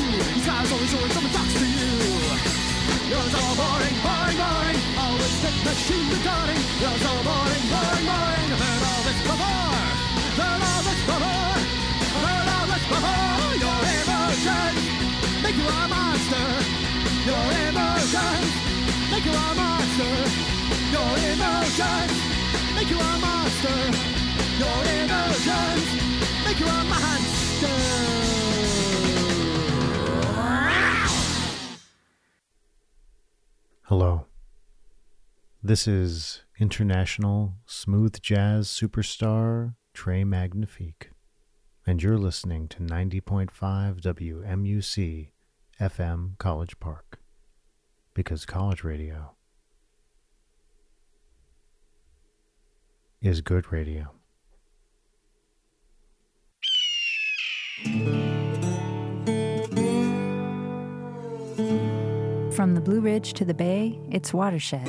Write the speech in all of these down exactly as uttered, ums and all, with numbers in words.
These guys always doing something talks to you. You're so boring, boring, boring. Always hit machine recording. You're so boring, boring, boring. Heard all this before. Heard all this before. Heard all this before. Your emotions make you a monster. Your emotions make you a monster. Your emotions make you a monster. Your emotions make you a monster. Hello. This is international smooth jazz superstar Trey Magnifique, and you're listening to ninety point five W M U C F M College Park, because college radio is good radio. From the Blue Ridge to the Bay, it's Watershed.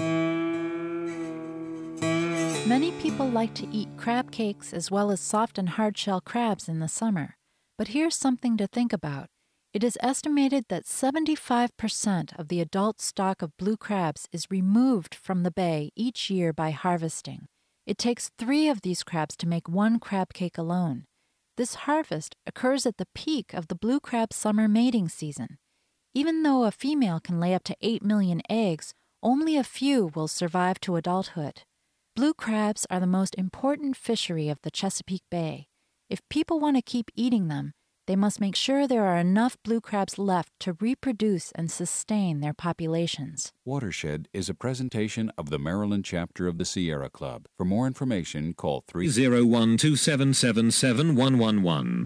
Many people like to eat crab cakes as well as soft and hard-shell crabs in the summer. But here's something to think about. It is estimated that seventy-five percent of the adult stock of blue crabs is removed from the bay each year by harvesting. It takes three of these crabs to make one crab cake alone. This harvest occurs at the peak of the blue crab summer mating season. Even though a female can lay up to eight million eggs, only a few will survive to adulthood. Blue crabs are the most important fishery of the Chesapeake Bay. If people want to keep eating them, they must make sure there are enough blue crabs left to reproduce and sustain their populations. Watershed is a presentation of the Maryland chapter of the Sierra Club. For more information, call three zero one two seven seven seven one one one.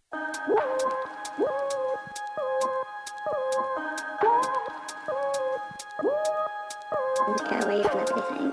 Get away from everything.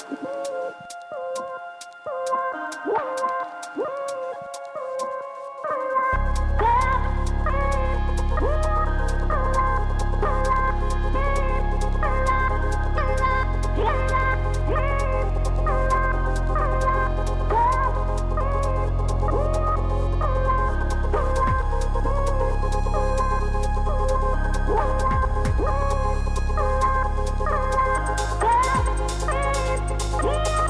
Yeah!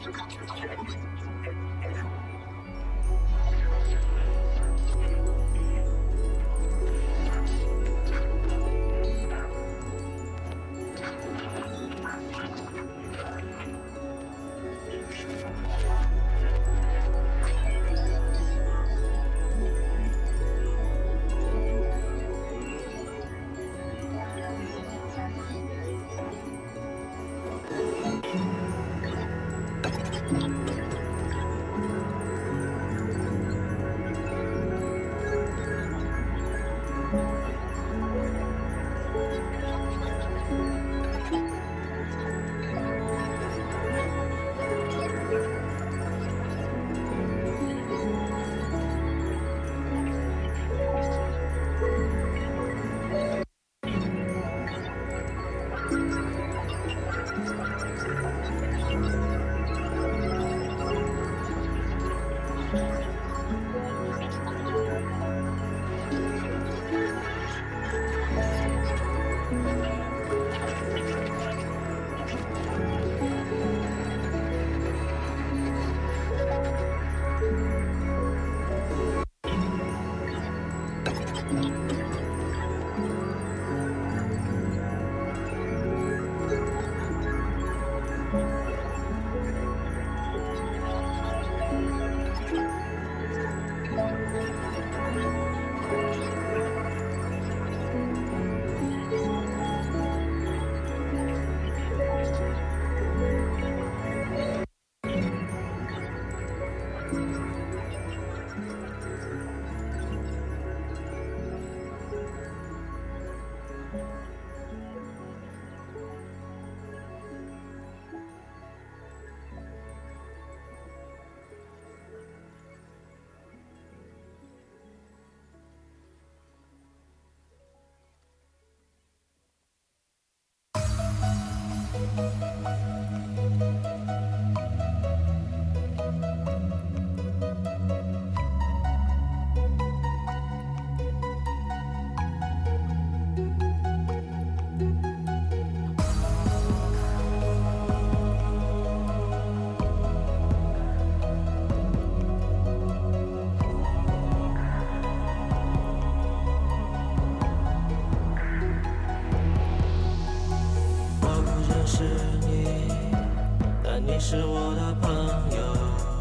是我的朋友，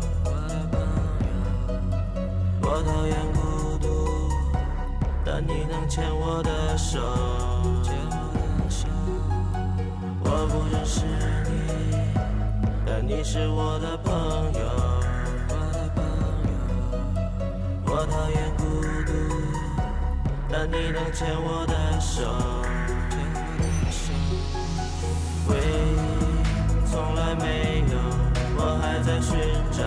我讨厌孤独，但你能牵我的手。我不认识你，但你是我的朋友。我讨厌孤独，但你能牵我的手。回忆从来没有，我还在寻找。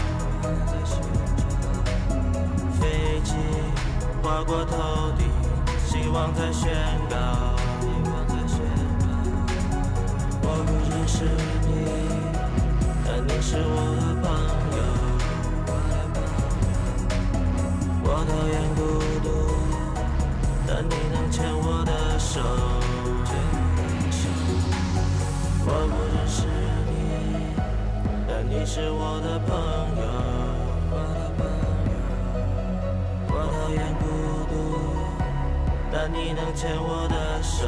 飞机划过头顶，希望在宣告。我不认识你，但你是我的朋友。我讨厌孤独，但你能牵我的手。我不认识你，但你是我的朋友。我讨厌孤独，但你能牵我的手。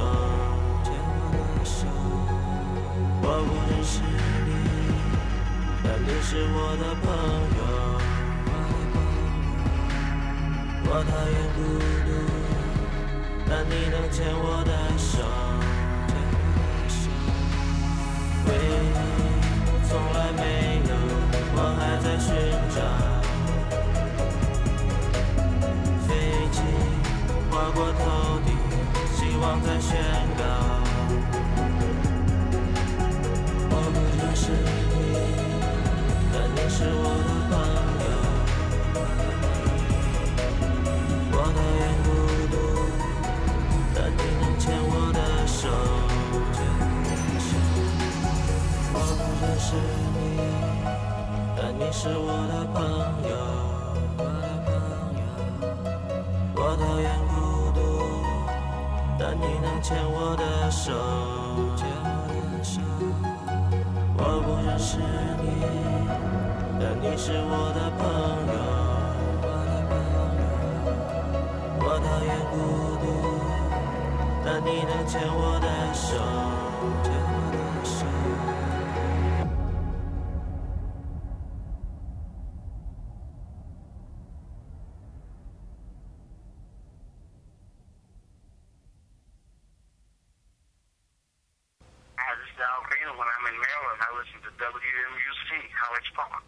我不认识你，但你是我的朋友。我讨厌孤独，但你能牵我的手。回忆从来没有，我还在寻找。飞机划过头顶，希望在宣告。我不认识你，但你是我的朋友。我讨厌孤独，但你能牵我的手。我不认识你，但你是我的朋友。我讨厌孤独，但你能牵我的手。我不认识你， 你是我的朋友，我讨厌孤独，但你能牵我的手，牵我的手。 Hi, this is Alvina. When I'm in Maryland, I listen to W M U C, College Park.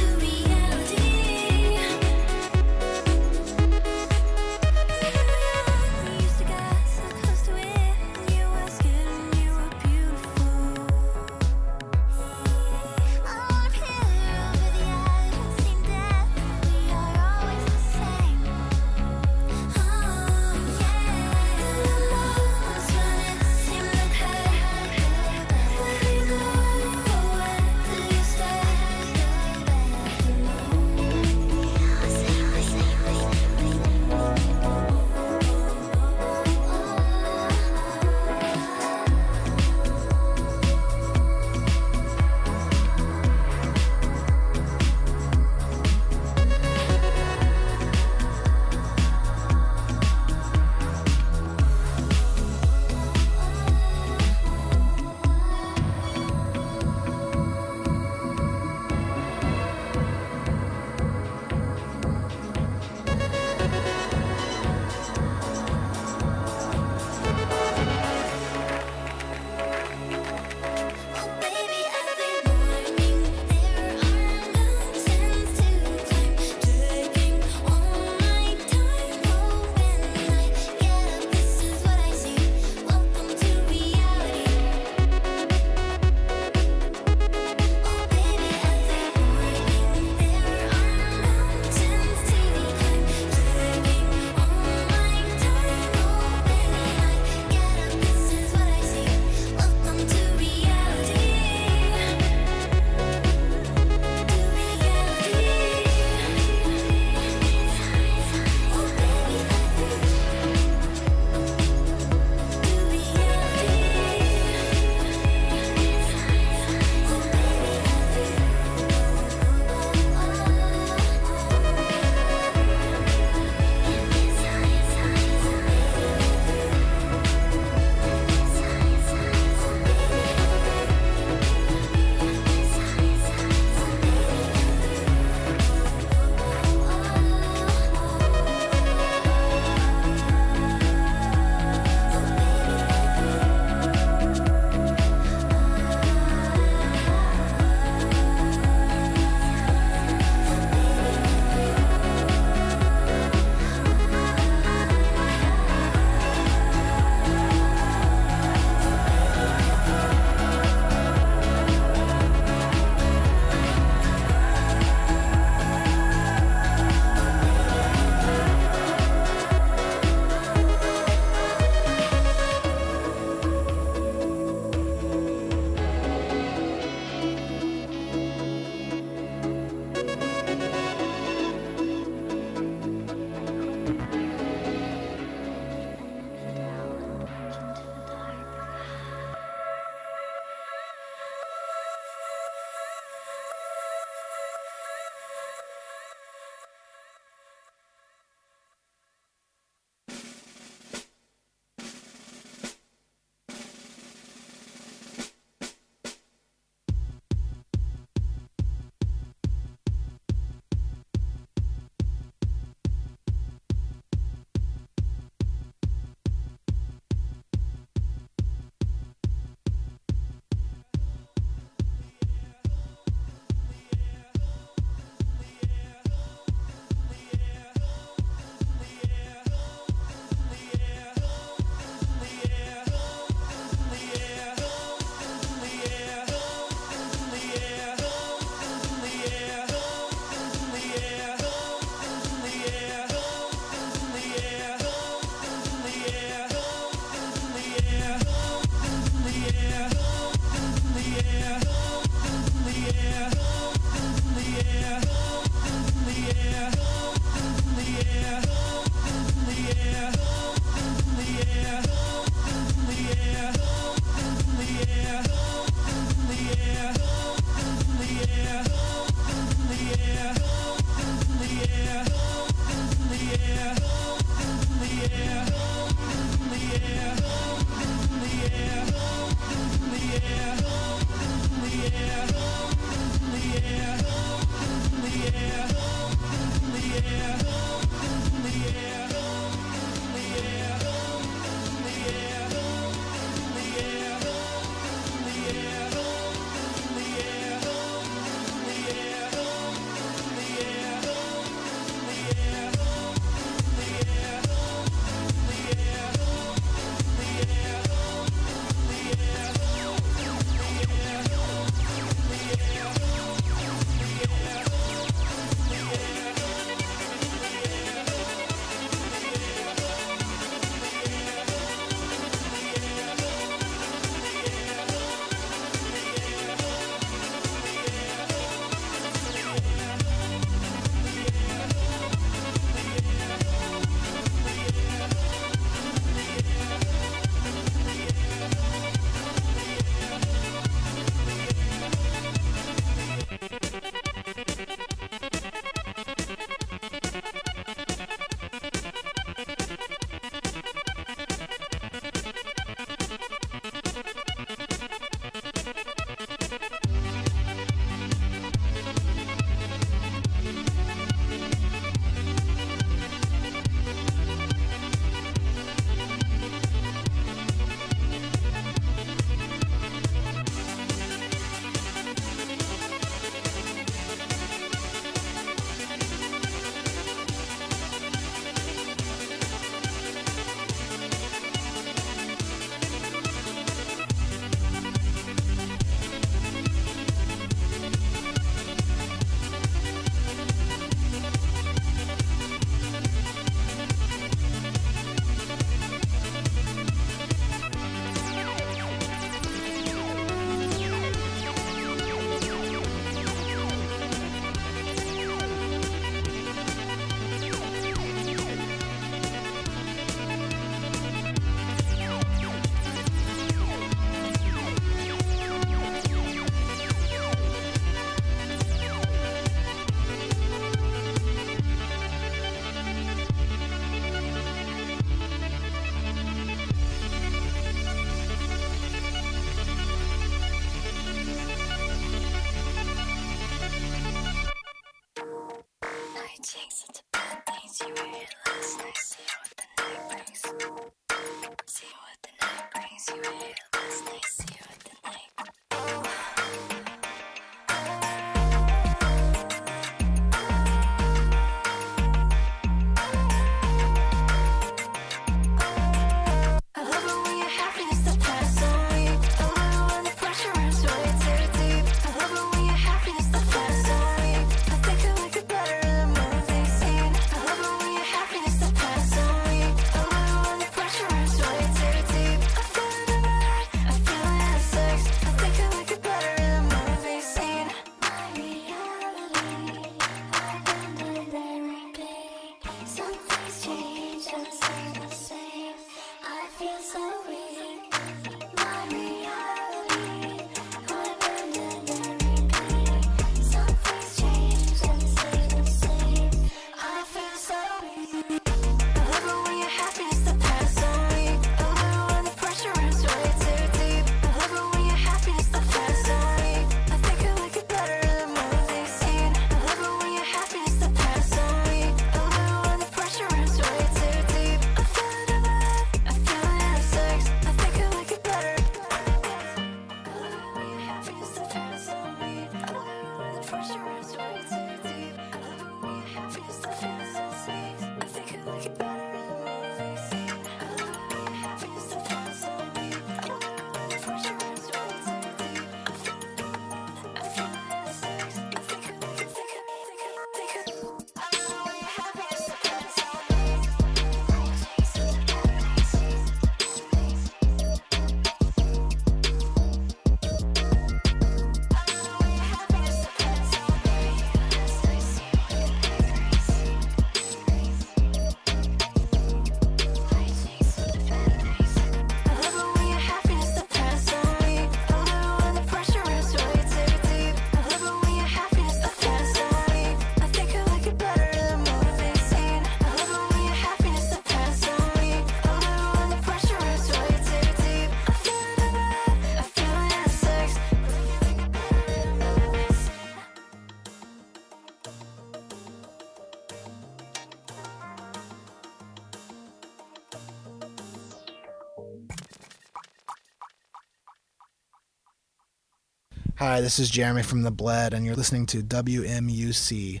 Hi, this is Jeremy from The Bled, and you're listening to W M U C.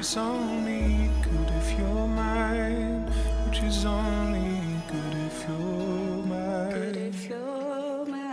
is only good if you're mine, which is only good if you're mine. Good if you're mine.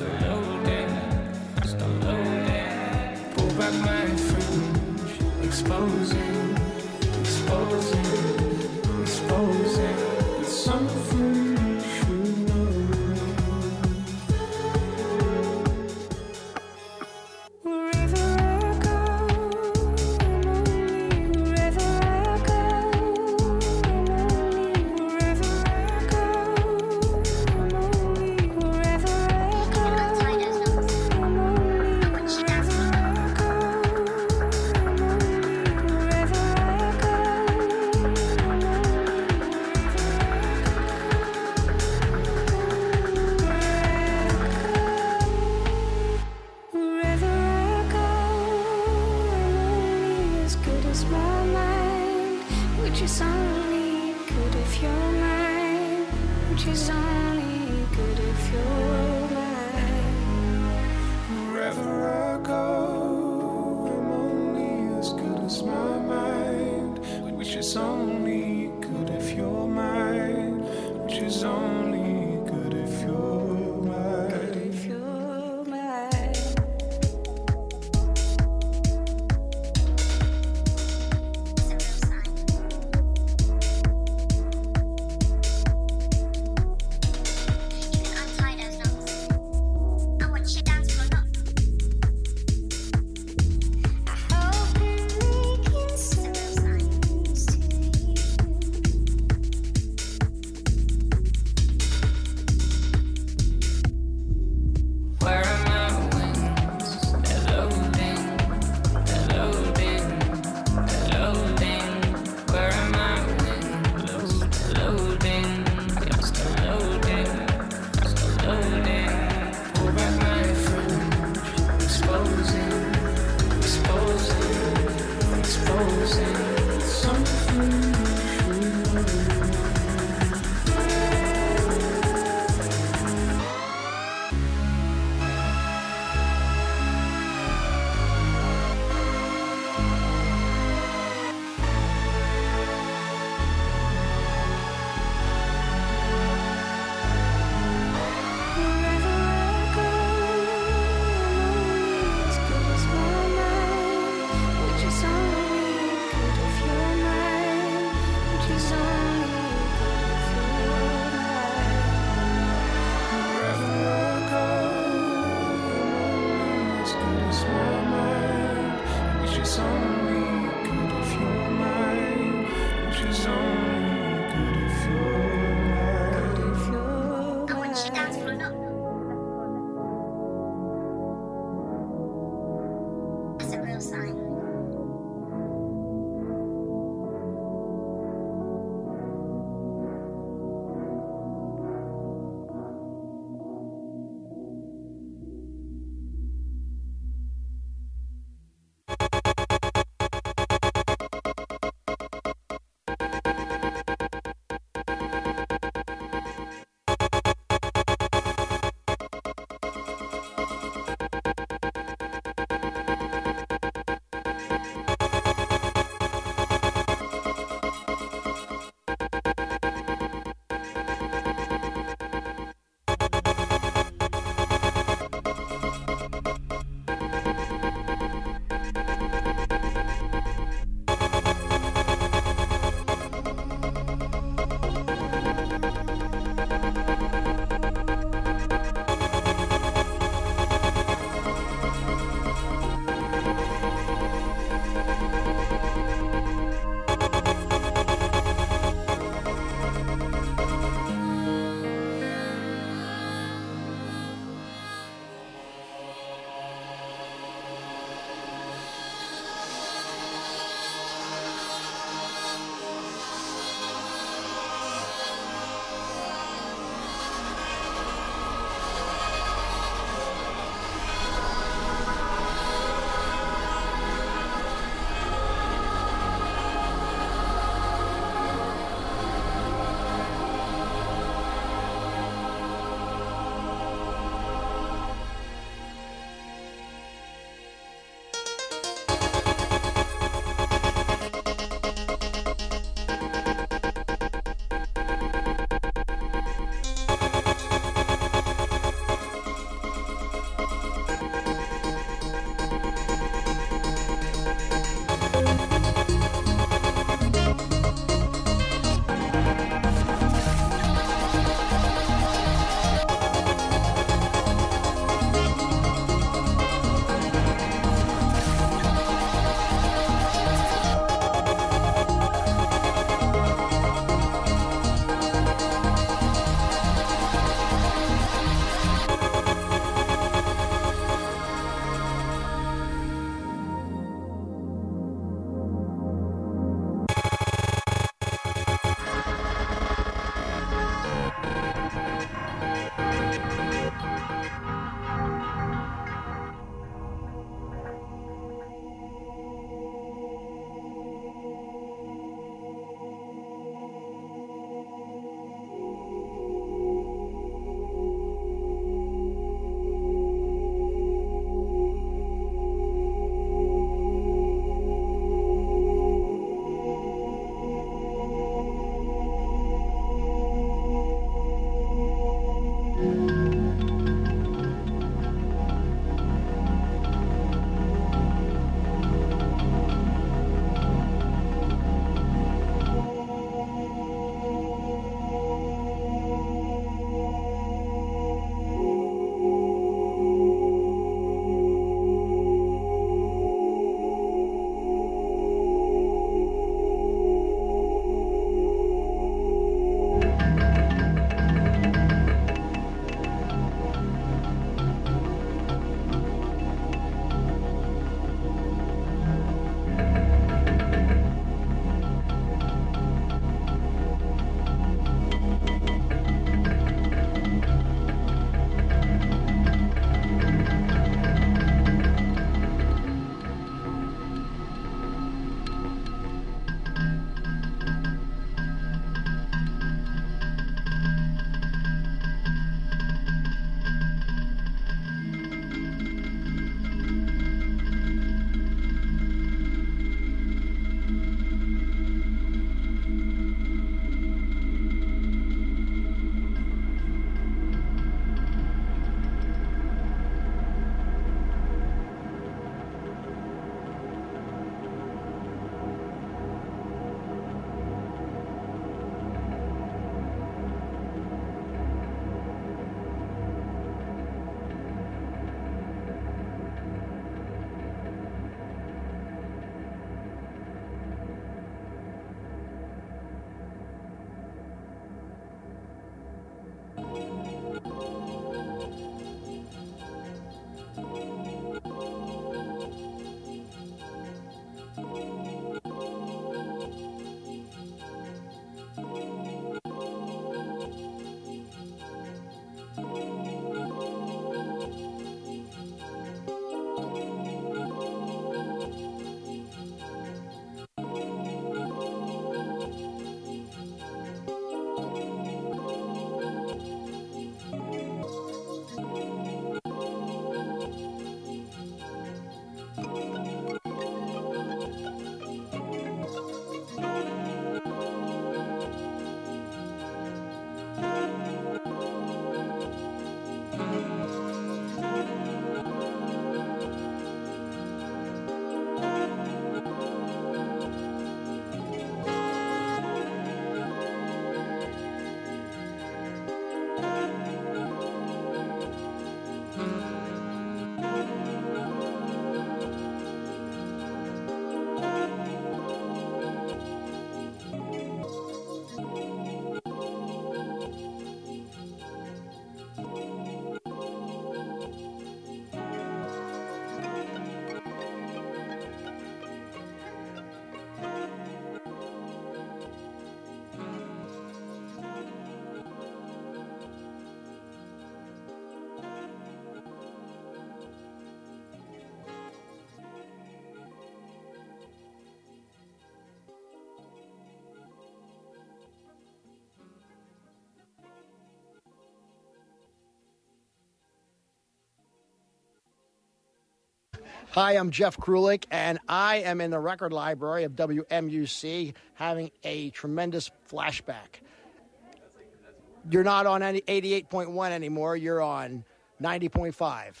Hi, I'm Jeff Krulik, and I am in the record library of W M U C having a tremendous flashback. You're not on any eighty-eight point one anymore. You're on ninety point five.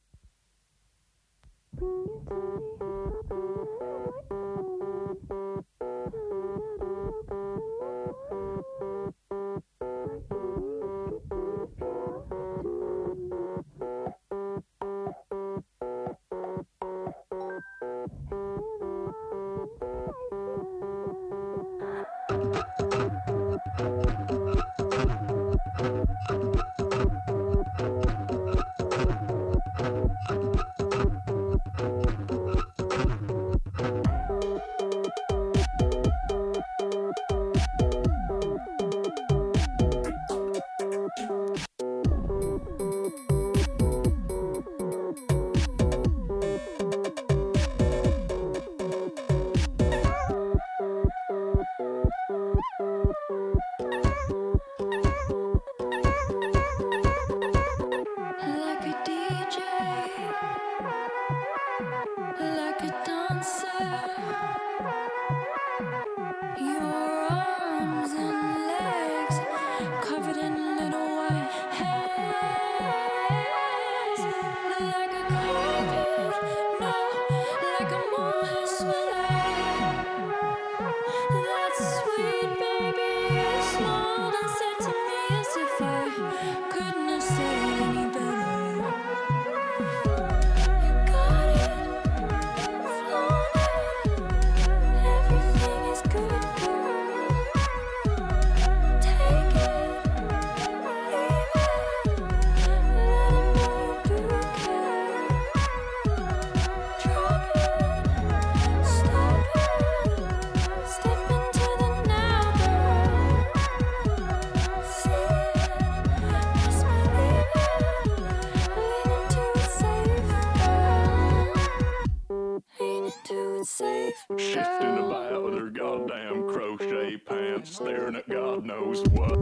Shifting about their goddamn crochet pants, staring at God knows what.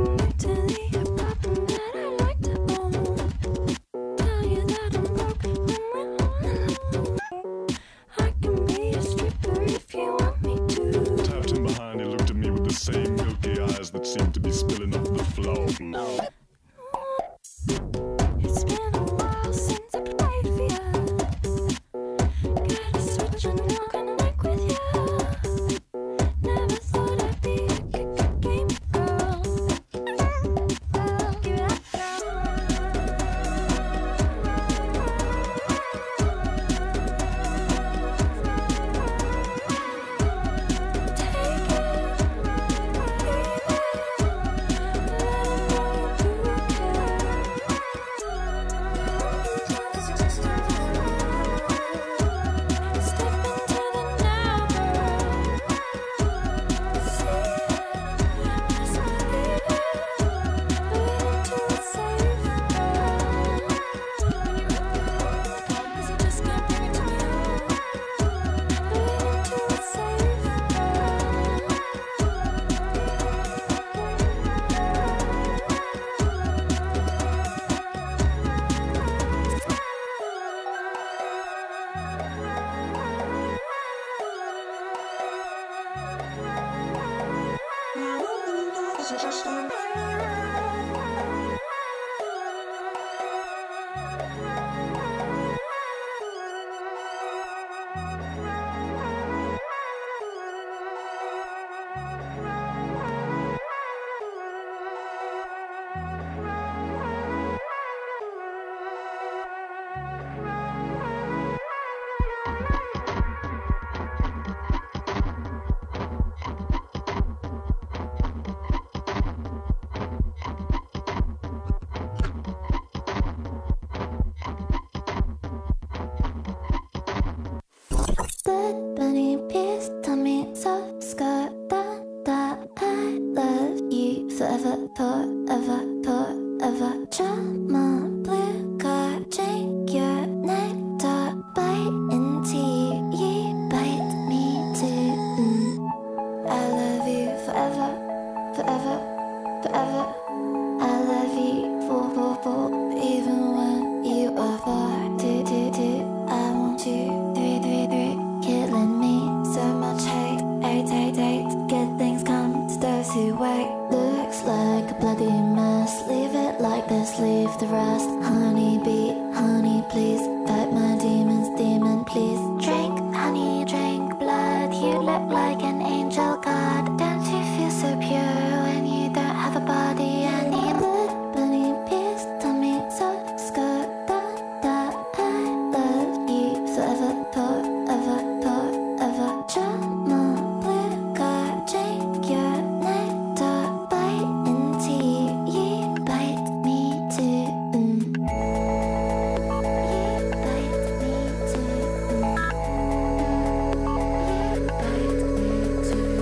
Tapped him behind, he looked at me with the same milky eyes that seemed to be spilling off the floor. No. It's been a while since I played for you. Gotta switch and walk on the neck with you. Never thought I'd be a kick game girl. Girl, give it up, Blood bunny pierced tummy, soft skirt, da da. I love you forever, forever, forever. Charmer, blue card, drink your nectar, bite into you, you bite me too. Mm. I love you forever, forever, forever. I love you for, for, for, even when you are far. Do, do, do. I want you. rest. Honey bee, honey please, fight my demons, demon please. Drink, honey, drink blood. You look like an angel god. Don't you feel so pure when you don't have a body anymore? Bunny peas, tummy soft skirt, da da. I love you forever, forever, forever. Drama, blue card, drink your nectar, bite into you, you bite me too. Mm. You bite me too. Mm. You bite me too.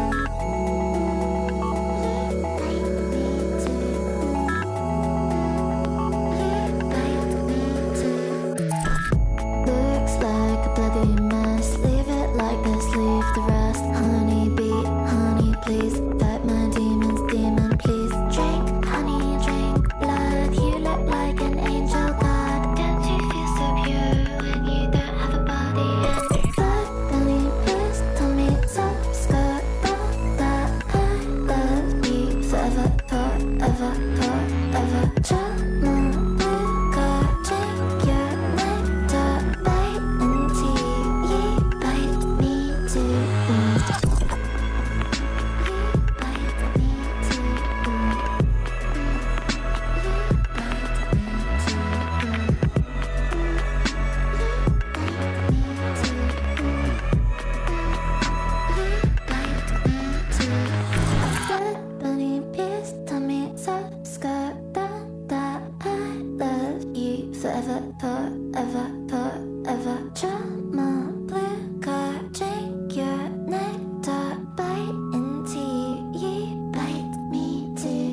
Looks like a bloody mess. Leave it like this, leave the rest. Honey bee, honey please, fight my demons, demon please. Drink, honey, drink blood. You look like an angel god. Don't you feel so pure when you don't have a body? And blood, bunny please, tummy soft skirt, da da. I love you forever, forever, forever. Drama, blue card, drink your nectar, bite into you, you bite me too. Mm. You bite me too. Mm. Blood, bunny, peas, tummy, soft skirt, da da. I love you forever, forever, forever. Drama, blue card, drink your nectar, bite into you, you bite me too.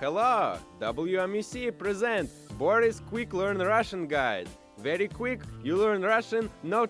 Hello! W M U C present Boris Quick Learn Russian Guide. Very quick, you learn Russian, no